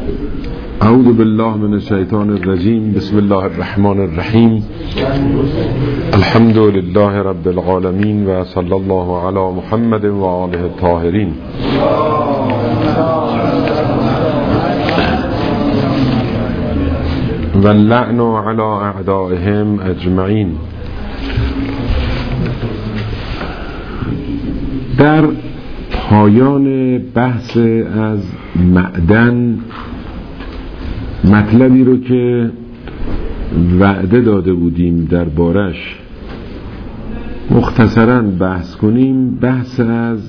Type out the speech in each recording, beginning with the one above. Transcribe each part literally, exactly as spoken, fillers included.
اعوذ بالله من الشیطان الرجیم. بسم الله الرحمن الرحیم. الحمد لله رب العالمین و صلی الله علی محمد و آله الطاهرین. و اللعن علی اعدائهم اجمعین. در پایان بحث از معدن مطلبی رو که وعده داده بودیم در بارش مختصراً بحث کنیم، بحث از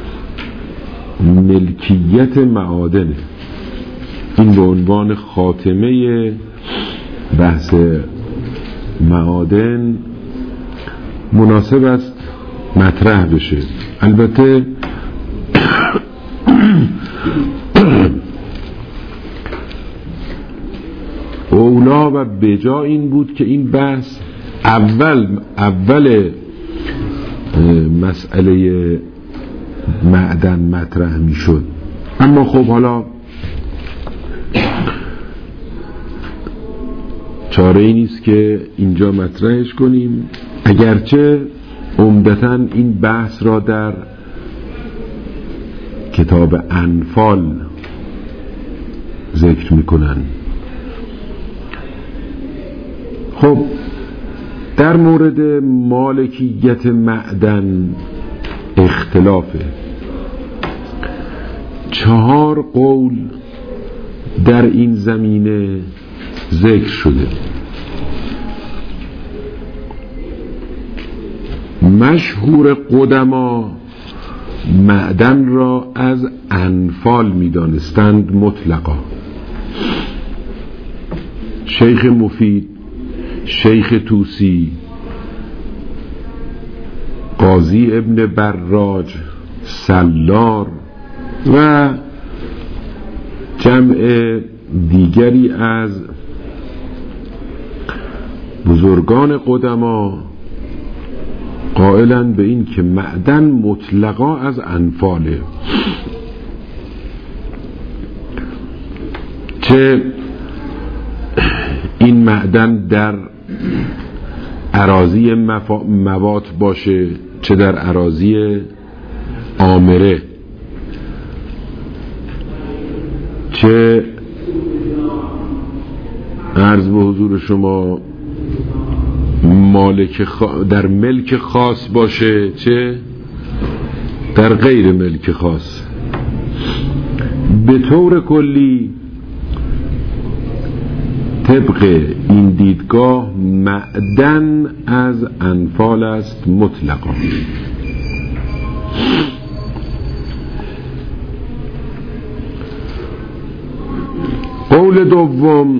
ملکیت معادن. این به عنوان خاتمه بحث معادن مناسب است مطرح بشه. البته اولا و بجا این بود که این بحث اول اول مسئله معدن مطرح می شد، اما خب حالا چاره ای نیست که اینجا مطرحش کنیم، اگرچه عمدتاً این بحث را در کتاب انفال ذکر می کنن. خب در مورد مالکیت معدن اختلافه. چهار قول در این زمینه ذکر شده. مشهور قدما معدن را از انفال می دانستند مطلقا. شیخ مفید، شیخ توسی، قاضی ابن براج، سلار و جمع دیگری از بزرگان قدما قائلن به این که معدن مطلقا از انفاله. چه این معدن در اراضی موات باشه چه در اراضی آمره، چه عرض به حضور شما مالک خ... در ملک خاص باشه چه در غیر ملک خاص. به طور کلی طبق این دیدگاه معدن از انفال است مطلقا. قول دوم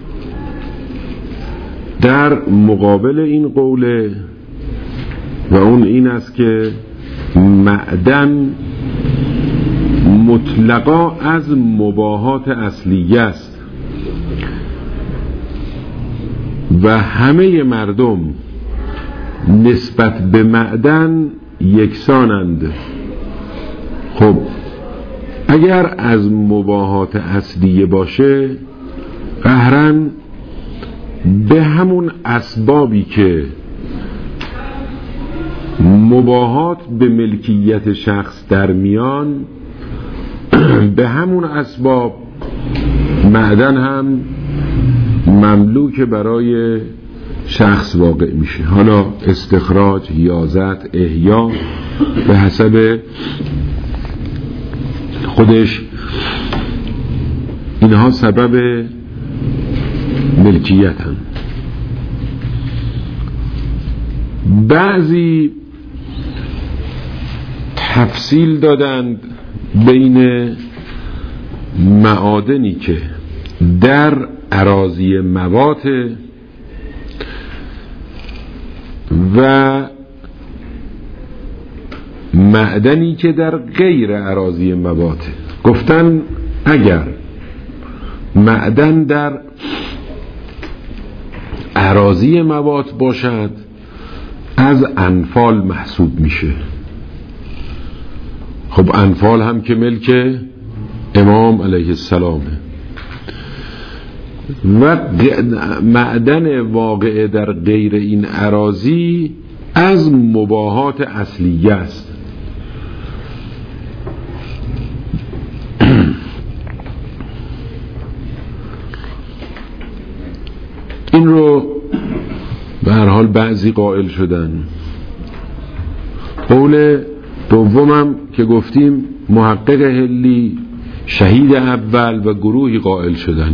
در مقابل این قوله و اون این است که معدن مطلقا از مباحات اصلیه است و همه مردم نسبت به معدن یکسانند. خب اگر از مباحات اصلیه باشه قهرن به همون اسبابی که مباحات به ملکیت شخص در میان، به همون اسباب معدن هم مملوک برای شخص واقع میشه. حالا استخراج، حیازت، احیا به حسب خودش اینها سبب ملکیت هم. بعضی تفصیل دادند بین معادنی که در اراضی موات و معدنی که در غیر اراضی موات. گفتن اگر معدن در اراضی موات باشد از انفال محسوب میشه. خب انفال هم که ملک امام علیه السلامه. و معدن واقع در غیر این اراضی از مباحات اصلیه است. این رو به هر حال بعضی قائل شدن. قول دومم که گفتیم محقق حلی، شهید اول و گروهی قائل شدن.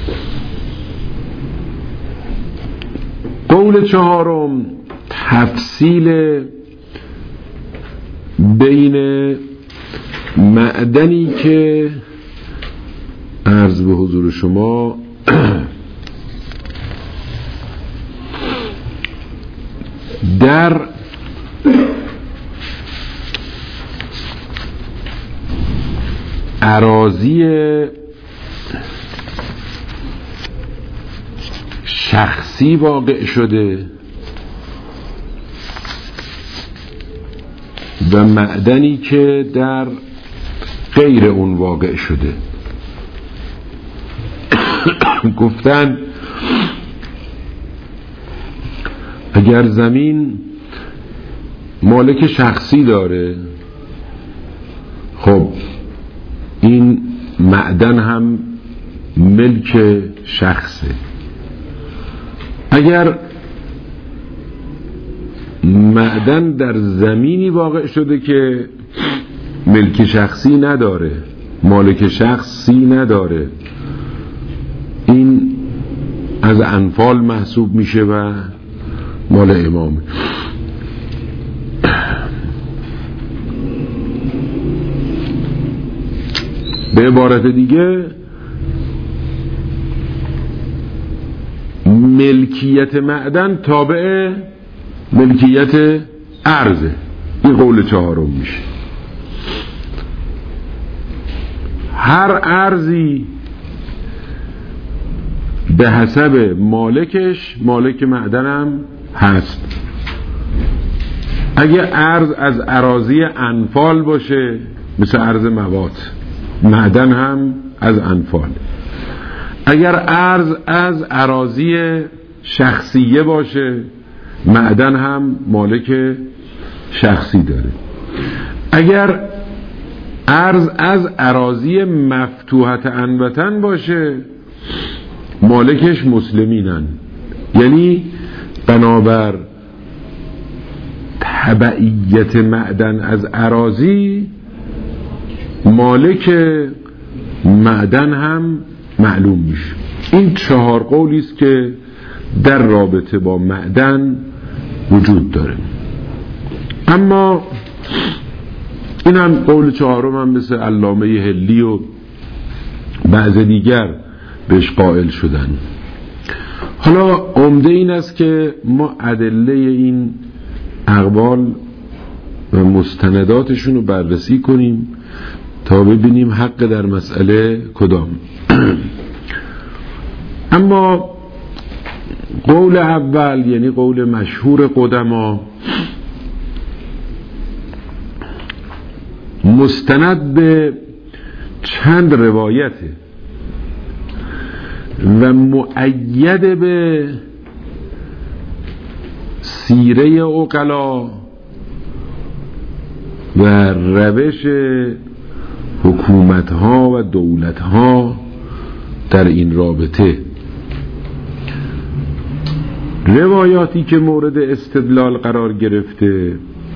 قول چهارم تفصیل بین معدنی که عرض به حضور شما در اراضی شخصی واقع شده و معدنی که در غیر اون واقع شده. گفتن اگر زمین مالک شخصی داره، خب این معدن هم ملک شخصه. اگر معدن در زمینی واقع شده که ملک شخصی نداره، مالک شخصی نداره، این از انفال محسوب میشه و مال امامه. به عبارت دیگه ملکیت معدن تابع ملکیت ارزه. این قول چهارم میشه. هر ارزی به حسب مالکش مالک معدنم هست. اگه ارز از اراضی انفال باشه مثل ارز مواد، معدن هم از انفال. اگر ارز از اراضی شخصیه باشه معدن هم مالک شخصی داره. اگر ارز از اراضی مفتوحت انبتن باشه مالکش مسلمینن، یعنی بنابر تبعیت معدن از اراضی مالک معدن هم معلوم میشه. این چهار قولی است که در رابطه با معدن وجود داره. اما این هم قول چهارم هم مثل علامه حلی و بعض دیگر بهش قائل شدن. حالا عمده این است که ما ادله این اقوال و مستنداتشون رو بررسی کنیم تا ببینیم حق در مسئله کدام. اما قول اول یعنی قول مشهور قدما مستند به چند روایته و مؤید به سیره عقلا و روش حکومت‌ها و دولت‌ها در این رابطه. روایاتی که مورد استدلال قرار گرفته،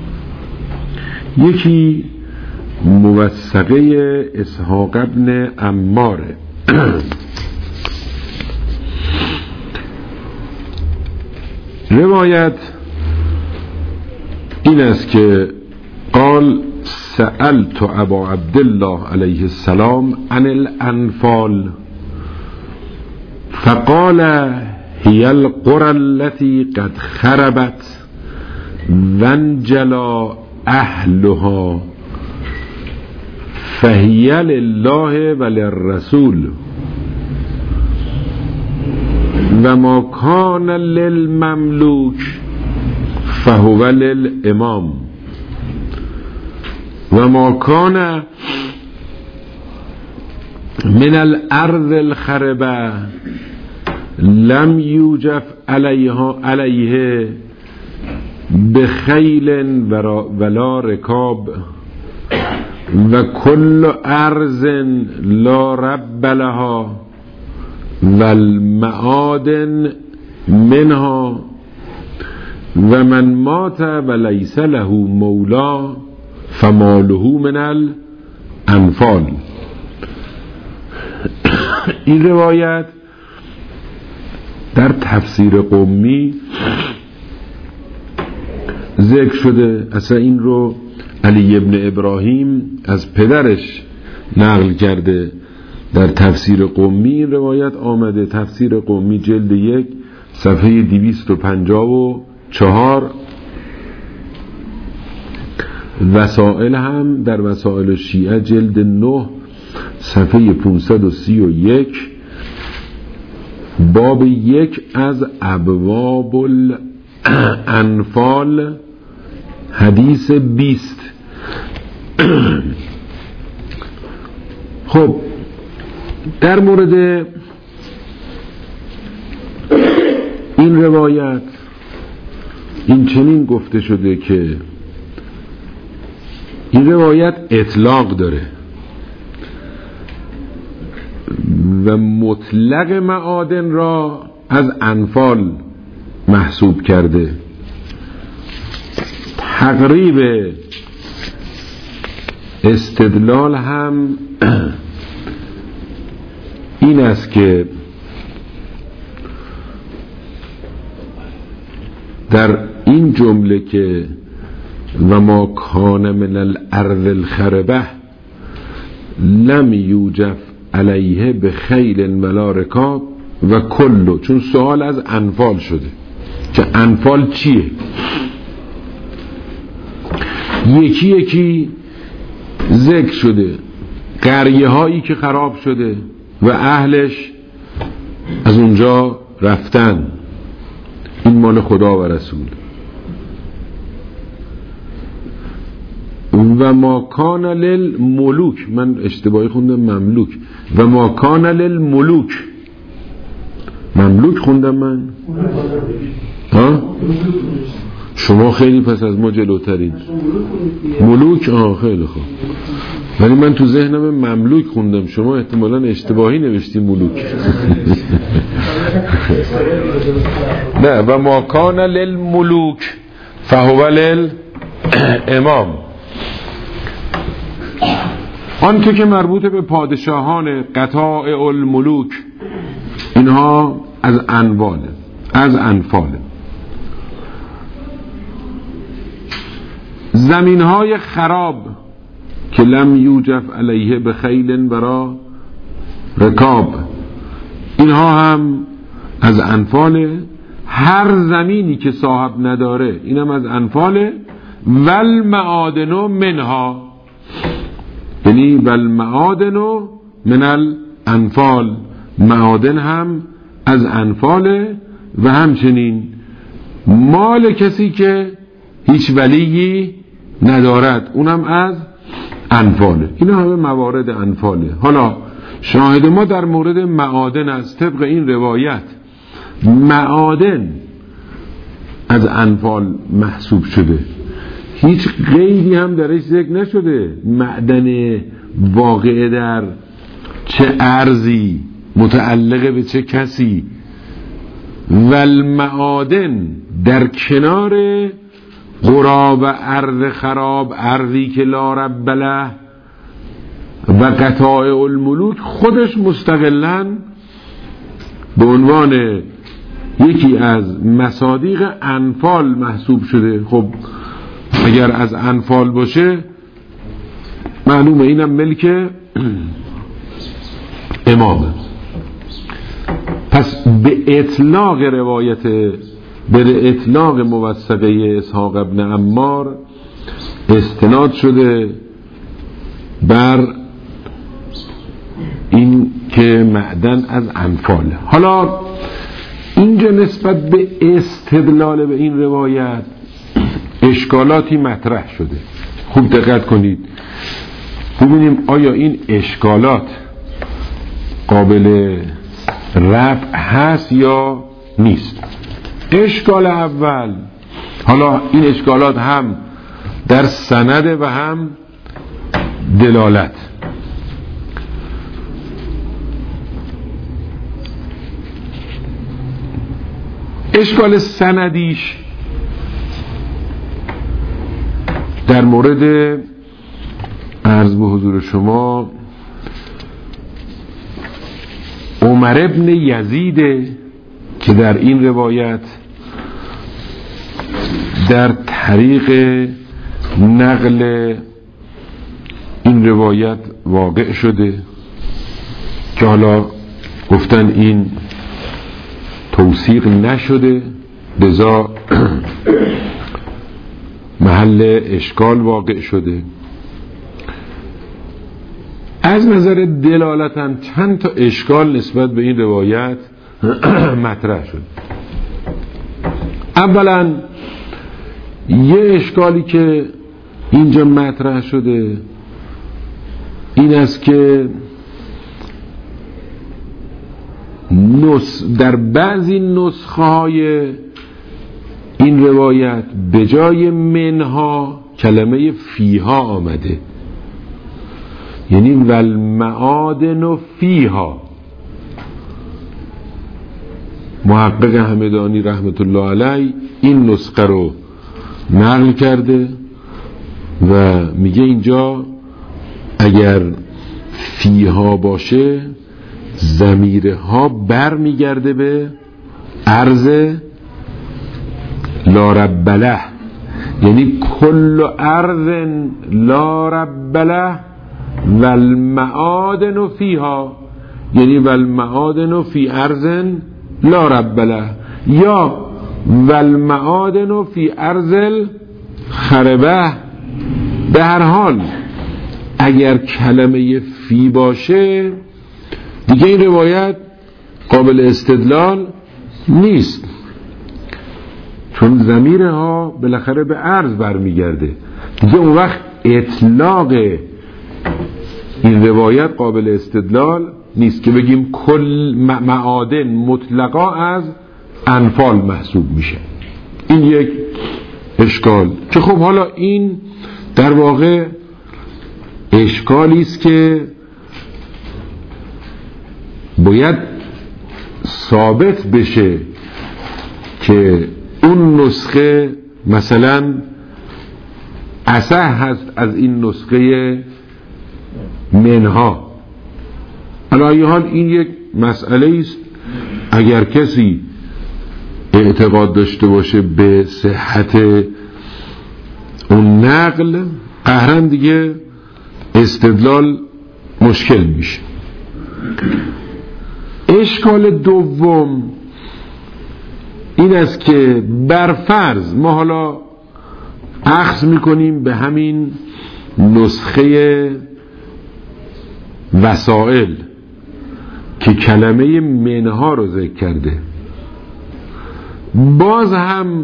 یکی موثقه اسحاق ابن عماره. روایت این است که قال سألت ابا عبدالله علیه السلام عن الانفال فقال هي القرى التي قد خربت وانجلى اهلها فهي لله وللرسول وما كان للمملوك فهو للامام وما كان من الارض الخربه لم یوجف علیها علیه بخیل ولا رکاب و کل ارض لا رب لها و المعادن منها و من مات و لیس له مولا فماله من الانفال. این روایت در تفسیر قمی ذکر شده. اصلا این رو علی ابن ابراهیم از پدرش نقل کرده. در تفسیر قمی این روایت آمده. تفسیر قمی جلد یک صفحه دویست و پنجاه و چهار. وسائل هم در وسائل شیعه جلد نه صفحه پانصد و سی و یک باب یک از ابواب الانفال حدیث بیست. خب در مورد این روایت این چنین گفته شده که این روایت اطلاق داره و مطلق معادن را از انفال محسوب کرده. تقریب استدلال هم این است که در این جمله که و ما کان من الارض الخربه لم یوجف علیه به خیل ولا رکاب و کلو، چون سوال از انفال شده که انفال چیه، یکی یکی ذکر شده. قریه هایی که خراب شده و اهلش از اونجا رفتن، این مال خدا و رسول. و ما کان للملوک، من اشتباهی خوندم مملوک، و ما کان للملوک، مملوک خوندم من. ها شما خیلی پس از ما جلوترین. ملوک آه خیلی خوب، ولی من تو ذهنم مملوک خوندم، شما احتمالاً اشتباهی نوشتی ملوک. نه، و ما کان للملوک فهو للامام، آن تو که مربوط به پادشاهان قطاع الملوک، اینها از انواله، از انفاله. زمین های خراب که لم یوجف علیه به خیل برا رکاب، اینها هم از انفاله. هر زمینی که صاحب نداره اینم از انفاله. والمعادن منها، یعنی والمعادن من الانفال، معادن هم از انفاله. و همچنین مال کسی که هیچ ولیی ندارد، اونم از انفاله. اینا همه موارد انفاله. حالا شاهد ما در مورد معادن است. طبق این روایت معادن از انفال محسوب شده، هیچ قیدی هم درش ذکر نشده. معدن واقع در چه ارضی، متعلق به چه کسی. والمعادن در کنار قرا و ارض خراب، ارضی که لا رب له و قطاع الملوک، خودش مستقلاً به عنوان یکی از مصادیق انفال محسوب شده. خب اگر از انفال باشه معلومه اینم ملک امامه. پس به اطلاق روایت، به اطلاق موثقه اسحاق ابن عمار استناد شده بر این که معدن از انفاله. حالا اینجا نسبت به استدلال به این روایت اشکالاتی مطرح شده. خوب دقت کنید ببینیم آیا این اشکالات قابل رفع هست یا نیست. اشکال اول، حالا این اشکالات هم در سند و هم دلالت. اشکال سندیش در مورد عرض به حضور شما عمر ابن یزید که در این روایت در طریق نقل این روایت واقع شده که حالا گفتن این توثیق نشده، لذا محل اشکال واقع شده. از نظر دلالتاً چند تا اشکال نسبت به این روایت مطرح شد. اولا یه اشکالی که اینجا مطرح شده این است که نس در بعضی نسخه های این روایت به جای منها کلمه فیها آمده، یعنی والمعادن فیها. محقق همدانی رحمت الله علیه این نسخه رو نقل کرده و میگه اینجا اگر فیها باشه ضمیرها بر میگرده به عرض لا رب له، یعنی کل عرض لا رب له والمعادن فیها، یعنی والمعادن فی عرض لا رب له، یا والمعادن فی عرض الخربه. به هر حال اگر کلمه فی باشه دیگه این روایت قابل استدلال نیست، چون ضمیرها بالاخره به عرض برمیگرده. دیگه اون وقت اطلاق این روایت قابل استدلال نیست که بگیم کل معادن مطلقا از انفال محسوب میشه. این یک اشکال که خب حالا این در واقع اشکالی است که باید ثابت بشه که اون نسخه مثلا اصح هست از این نسخه منها. علی حال این یک مسئله است. اگر کسی اعتقاد داشته باشه به صحت اون نقل، قهرن دیگه استدلال مشکل میشه. اشکال دوم این است که بر فرض ما حالا اخذ میکنیم به همین نسخه وسائل که کلمه منها رو ذکر کرده، باز هم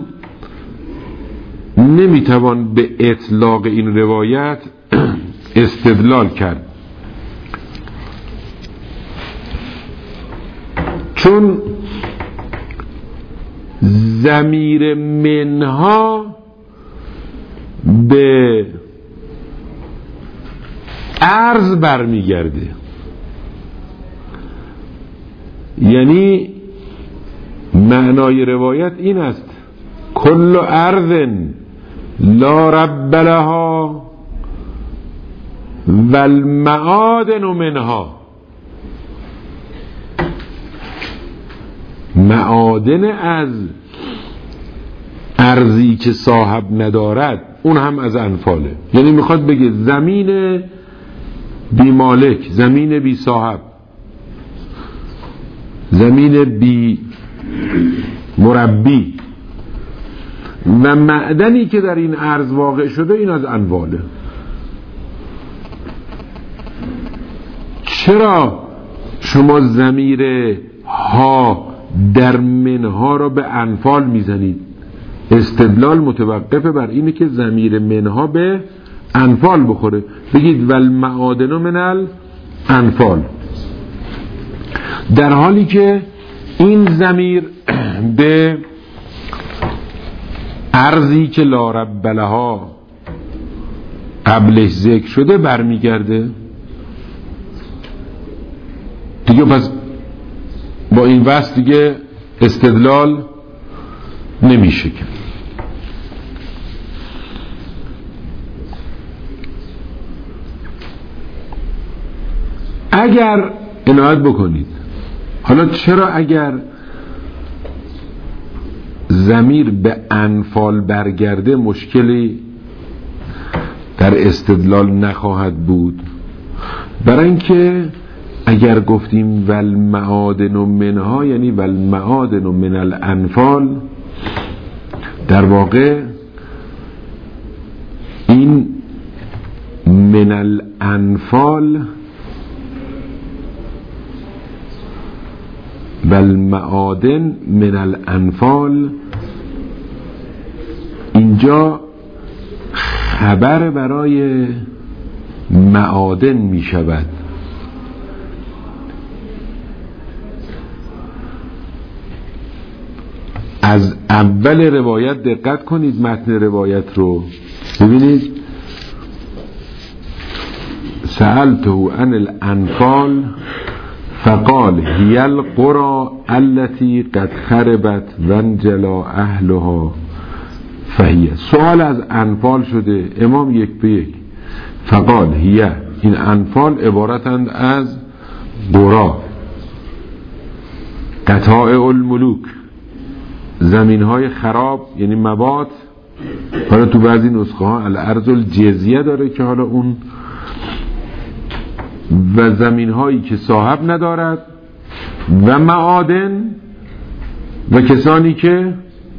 نمیتوان به اطلاق این روایت استدلال کرد، چون ضمیر منها به عرض برمیگرده، یعنی معنای روایت این است کل عرض لا رب لها والمعادن منها. معادن از ارضی که صاحب ندارد اون هم از انفاله، یعنی میخواد بگه زمین بی مالک، زمین بی صاحب، زمین بی مربی و معدنی که در این ارض واقع شده این از انفاله. چرا شما ضمیر ها در منها را به انفال میزنید؟ استدلال متوقف بر اینه که ضمیر منها به انفال بخوره، بگید والمعادن من الانفال. در حالی که این ضمیر به ارضی که لا رب لها قبلش ذکر شده برمیگرده دیگه. پس با این وصف دیگه استدلال نمیشه کرد. اگر عنایت بکنید، حالا چرا اگر ضمیر به انفال برگرده مشکلی در استدلال نخواهد بود؟ برای اینکه اگر گفتیم والمعادن منها یعنی والمعادن من الانفال، در واقع این من الانفال والمعادن من الانفال اینجا خبر برای معادن می شود. از اول روایت دقت کنید، متن روایت رو ببینید. سألته عن الانفال فقال هي القرى التي قد خربت وانجلى اهلها فهي. سوال از انفال شده، امام یک به یک فقال هي، این انفال عبارتند از قرى قطاع الملوک، زمین های خراب یعنی مبات. حالا تو بعضی نسخه ها الارض الجزیه داره که حالا اون و زمین هایی که صاحب ندارد و معادن و کسانی که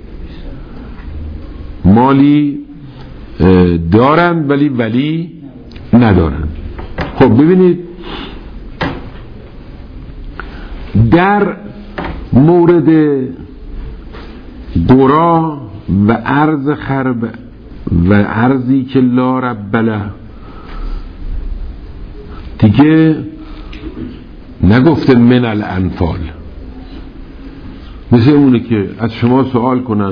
مالی دارند ولی ولی ندارند. خب ببینید در مورد قرا و ارض خرب و ارضی که لا رب له دیگه نگفته من الانفال. مثل اونه که از شما سوال کنن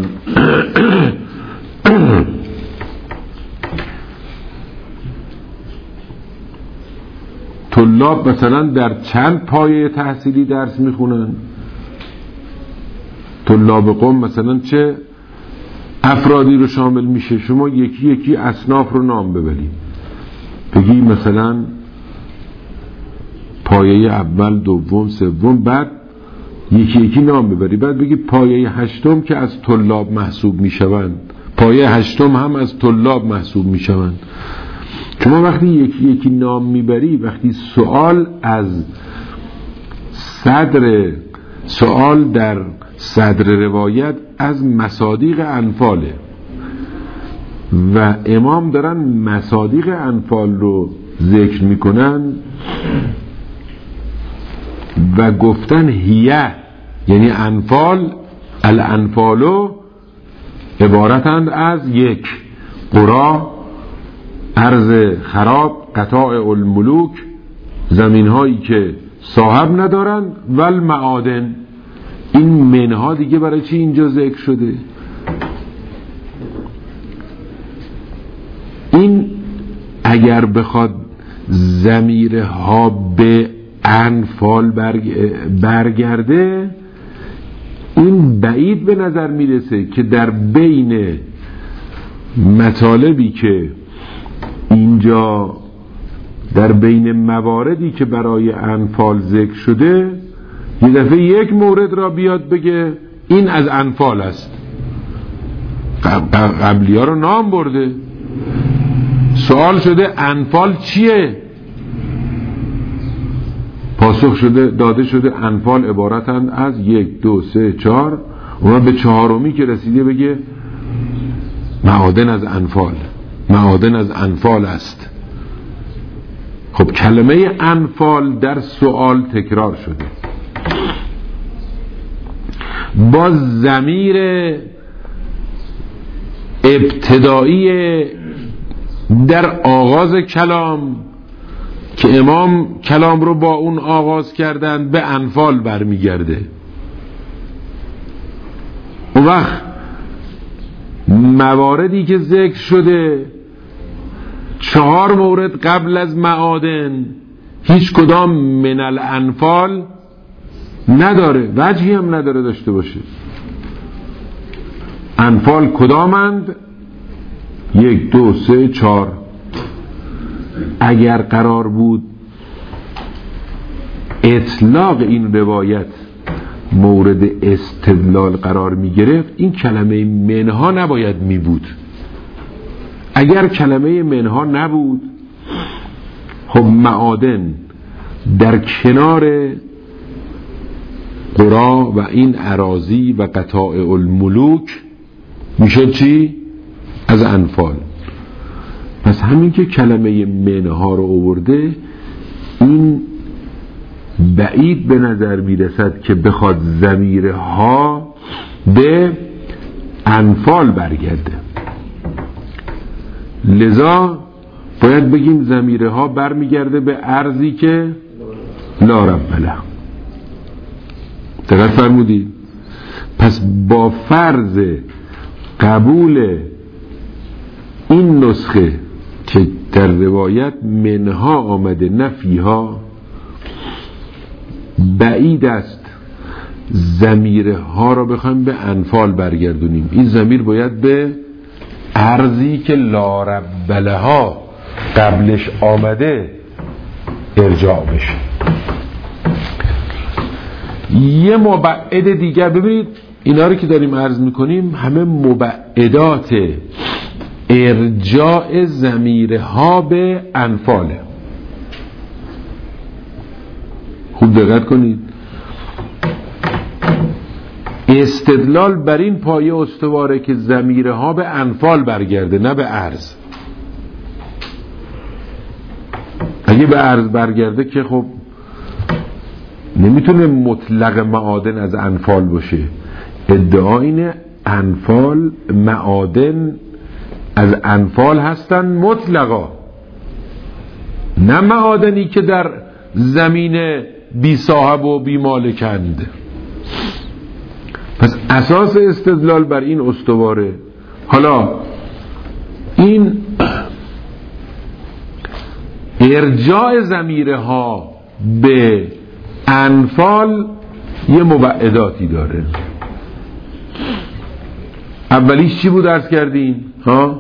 طلاب مثلا در چند پایه تحصیلی درس میخونن، طلاب قوم مثلا چه افرادی رو شامل میشه. شما یکی یکی اصناف رو نام ببرید، بگی مثلا پایه اول، دوم، سوم، بعد یکی یکی نام ببری، بعد بگی پایه هشتم که از طلاب محسوب میشوند، پایه هشتم هم از طلاب محسوب میشوند. شما وقتی یکی یکی نام میبری، وقتی سوال از صدر سوال در صدر روایت از مصادیق انفاله و امام دارن مصادیق انفال رو ذکر میکنن و گفتن هیه یعنی انفال، الانفالو عبارتند از یک قرا، ارض خراب، قطاع الملوک، زمین هایی که صاحب ندارند و المعادن. این منها دیگه برای چی اینجا ذکر شده؟ این اگر بخواد ضمیرها به انفال برگرده، این بعید به نظر میرسه که در بین مطالبی که اینجا در بین مواردی که برای انفال ذکر شده یه دفعه یک مورد را بیاد بگه این از انفال است. قبلی ها رو نام برده، سوال شده انفال چیه؟ پاسخ شده داده شده انفال عبارتند از یک، دو، سه، چهار. اون به چهارمی که رسیده بگه معادن از انفال، معادن از انفال است. خب کلمه انفال در سوال تکرار شده با ضمیر ابتدایی در آغاز کلام که امام کلام رو با اون آغاز کردن به انفال برمیگرده. اون وقت مواردی که ذکر شده، چهار مورد قبل از معادن، هیچ کدام من الانفال نداره، وجهی هم نداره داشته باشه. انفال کدامند؟ یک دو سه چهار. اگر قرار بود اطلاق این روایت مورد استدلال قرار می گرفت، این کلمه منها نباید می بود. اگر کلمه منها نبود، خب معادن در کنار قرا و این اراضی و قطاع الملوک میشه چی؟ از انفال. پس همین که کلمه منها رو آورده، این بعید به نظر میرسد که بخواد ضمیرها به انفال برگرده. لذا باید بگیم ضمیرها برمیگرده به ارضی که لا رب له. دقت فرمودید؟ پس با فرض قبول این نسخه که در روایت منها آمده نفیها، بعید است ضمیرها را بخوایم به انفال برگردونیم. این ضمیر باید به ارضی که لا رب لها قبلش آمده ارجاع بشه. یه مبعد دیگر ببینید، اینا رو که داریم عرض میکنیم همه مبعدات ارجاع ضمیرها به انفاله. خوب دقت کنید، استدلال بر این پایه استواره که ضمیرها به انفال برگرده، نه به ارض. اگه به ارض برگرده که خب نمیتونه مطلق معادن از انفال باشه. ادعا اینه انفال معادن از انفال هستن مطلقا، نه معادنی که در زمین بی صاحب و بی مالکند. پس اساس استدلال بر این استواره. حالا این ارجاع ضمیرها به انفال یه مبعداتی داره. اولیش چی بود عرض کردیم؟ ها؟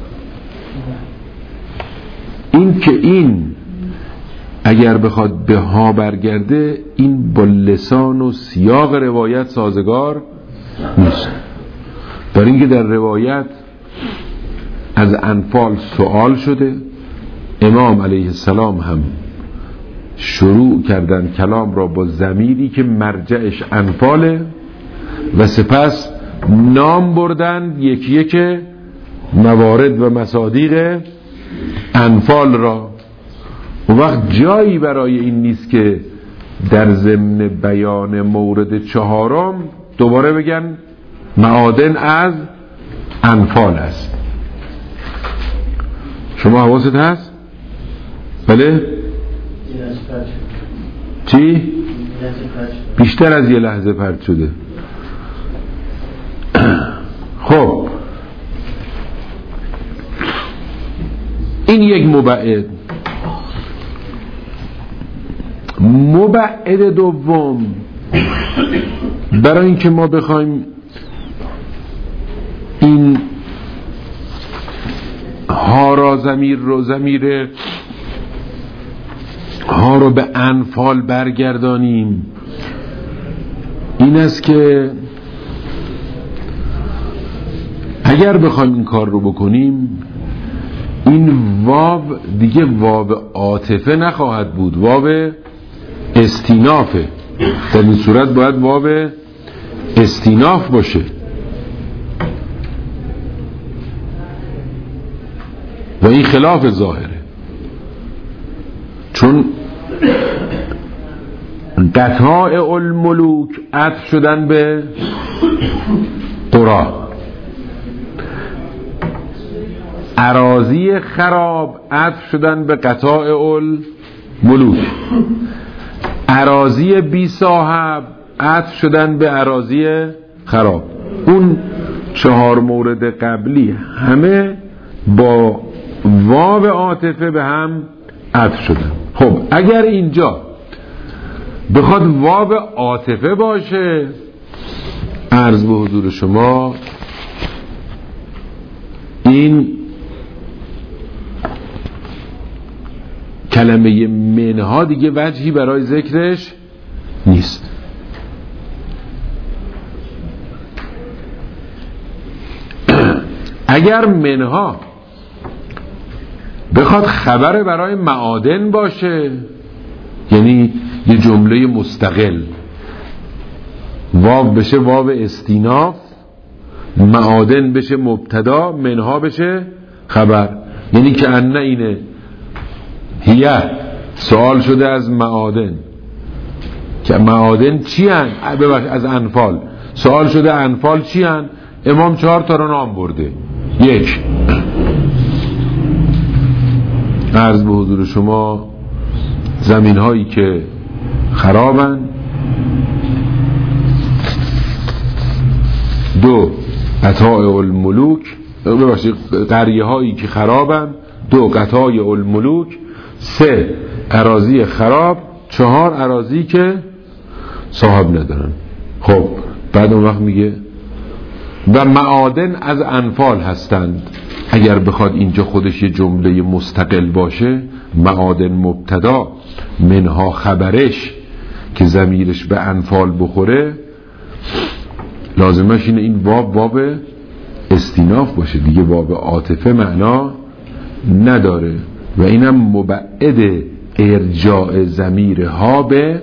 این که این اگر بخواد به ها برگرده، این با لسان و سیاق روایت سازگار نیست. در اینکه در روایت از انفال سوال شده، امام علیه السلام هم شروع کردن کلام را با ضمیری که مرجعش انفاله و سپس نام بردن یکی یک موارد و مصادیق انفال را. و وقت جایی برای این نیست که در ضمن بیان مورد چهارم دوباره بگن معادن از انفال است. شما حواست هست؟ بله؟ چی؟ بیشتر از یه لحظه پرت شده. خب این یک مبعد. مبعد دوم، برای اینکه ما بخوایم این ها را ضمیر رو ضمیر ها رو به انفال برگردانیم، این است که اگر بخوایم این کار رو بکنیم، این واو دیگه واو عاطفه نخواهد بود، واو استینافه. در این صورت باید واو استیناف باشه و این خلاف ظاهره، چون قطاع الملوک عطف شدن به قرا، اراضی خراب عطف شدن به قطاع ملوک. اراضی بی صاحب عطف شدن به اراضی خراب. اون چهار مورد قبلی همه با واو عاطفه به هم عطف شدن. خب اگر اینجا بخواد واو عاطفه باشه، عرض به حضور شما این کلمه منها دیگه وجهی برای ذکرش نیست. اگر منها بخواد خبر برای معادن باشه، یعنی یه جمله مستقل، واو بشه واو استیناف، معادن بشه مبتدا، منها بشه خبر. یعنی که ان اینه هیه سوال شده از معادن که معادن چی هن؟ از انفال سوال شده انفال چی هن؟ امام چهار تا رو نام برده. یک، عرض به حضور شما زمین هایی که خرابن. دو، قطاع الملوک، ببخشید قریه هایی که خرابن. دو، قطاع الملوک. سه، اراضی خراب. چهار، اراضی که صاحب ندارن. خب بعد اون وقت میگه و معادن از انفال هستند. اگر بخواد اینجا خودش یه جمله مستقل باشه، معادن مبتدا، منها خبرش که ضمیرش به انفال بخوره، لازمش اینه این واو واو استیناف باشه دیگه، واو عاطفه معنا نداره و اینم مبعد ارجاع ضمیرها به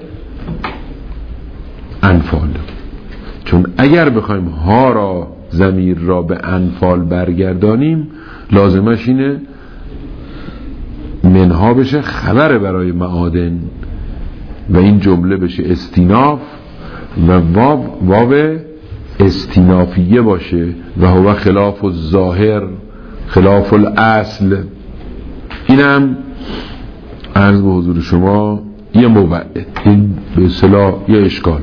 انفال. چون اگر بخوایم ها را ضمیر را به انفال برگردانیم، لازمش اینه منها بشه خبر برای معادن و این جمله بشه استیناف و واو واو استینافیه باشه و هو خلاف الظاهر خلاف الاصل. اینم عرض به حضور شما یه موعد، این به اصطلاح یه اشکال.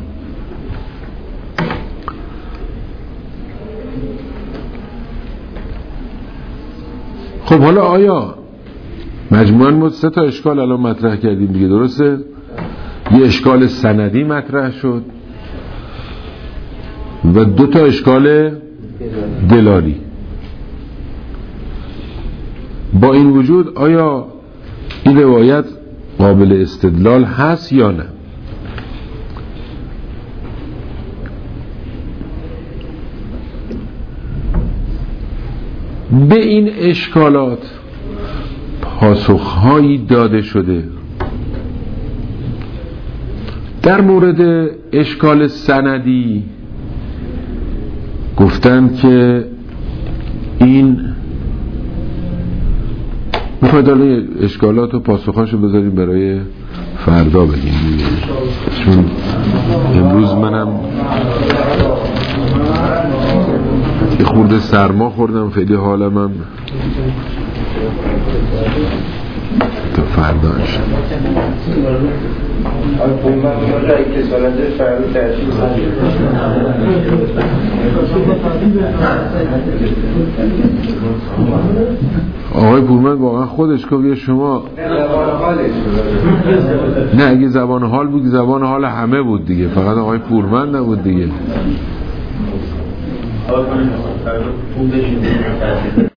خب حالا آیا مجموعاً ما سه تا اشکال الان مطرح کردیم دیگه، درسته؟ یه اشکال سندی مطرح شد و دو تا اشکال دلالی. با این وجود آیا این روایت قابل استدلال هست یا نه؟ به این اشکالات پاسخهایی داده شده. در مورد اشکال سندی گفتن که این میخواید الان اشکالات و پاسخهاشو بذاریم برای فردا بگیم دیگه، چون امروز منم یه خورده سرما خوردم، خیلی حالم هم تا فردا انشاء آقای پورمند واقعا خودش که شما نه اگه زبان حال بود زبان حال همه بود دیگه، فقط آقای پورمند نبود دیگه.